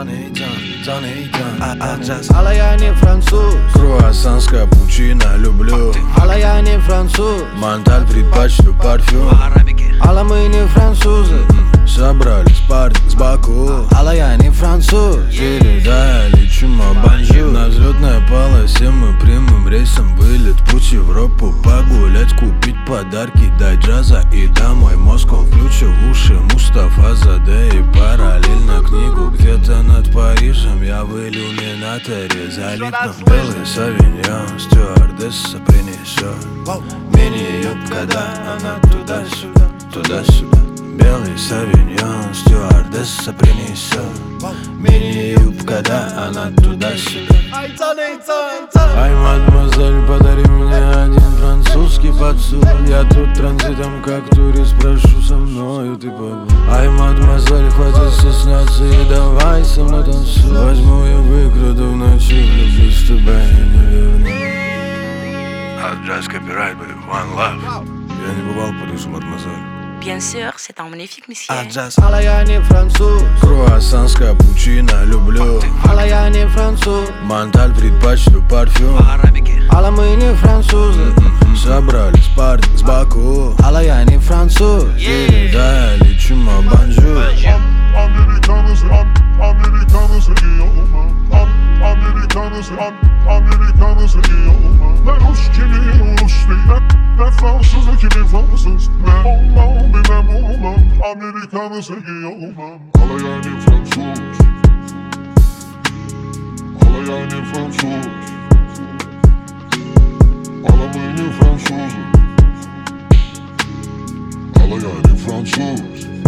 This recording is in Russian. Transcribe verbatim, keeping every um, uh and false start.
Тонейден, Тонейден, Аджаз. Але я не француз. Круассан с капучино люблю. Але я не француз. Монталь предпочту парфюм. Але мы не французы. Собрались парни с Баку. Але я не француз. Передай, лечим обанжу. На взлетной полосе мы прямым рейсом вылет. Путь в Европу погулять, купить подарки, дать джаза и домой. Москва, включи в уши Мустафа Заде и параллельно книгу. Где-то над Парижем я в иллюминаторе залипну. Белый савиньон, стюардесса принесет мини-юбка, да, она туда-сюда, туда-сюда. Белый савиньон, стюардесса принесет мини-юбка, да, она туда-сюда. Ай, мадемуазель, подари мне один французский поцелуй. Я тут транзитом, как турист, прошу со мною ты побудь. Ай, мадемуазель, хватит стесняться и давай со мной танцуй. Возьму и выкраду в ночи, влюблюсь в тебя и не верну. Аджаз, копирайт, one love. Я не бывал в Париже, мадемуазель. Bien sûr, c'est un magnifique monsieur. Але я не француз. Круассан с капучино люблю. Але я не француз. Монталь предпочту парфюм. Але мы не французы. Собрались парни с Баку. Але я не француз. Передай, лечим обанжу. Amerikanız, Amerikanız iyi olma. Amerikanız, Amerikanız iyi olma. Ben Rus kimi Rus değilim. Ben Fransız kimi Fransız. Ben olmam bilmem olmam. Amerikanız iyi olmam. Alayani Fransız. Alayani Fransız. Alamını Fransız. Alayani Fransız.